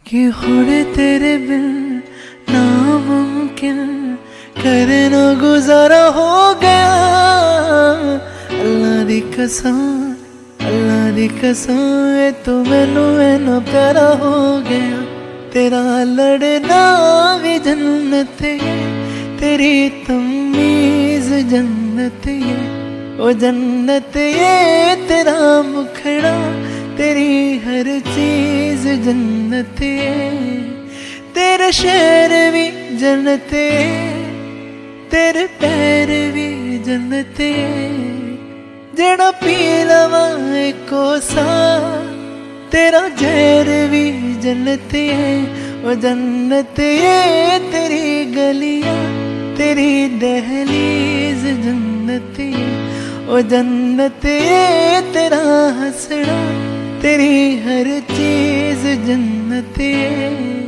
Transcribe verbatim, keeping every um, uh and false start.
कि होड़े तेरे बिन नामुमकिन करे न गुजारा हो गया। अल्लाह दी कसम अल्लाह दी कसम ए तू मैनू मैनू प्यारा हो गया। तेरा लड़ना भी जन्नत है, तेरी तमीज जन्नत है, ओ जन्नत ये तेरा मुखड़ा, तेरी हर चीज जन्नत है। तेरे शहर भी जन्नत है, तेरे पैर भी जन्नत है। जेड़ा पी लवा कोसा तेरा जहर भी जन्नत है, ओ जन्नत ये तेरी गलियां, तेरी दहलीज जन्नत है, ओ जन्नत ये तेरा हंसना, तेरी हर चीज जन्नत है।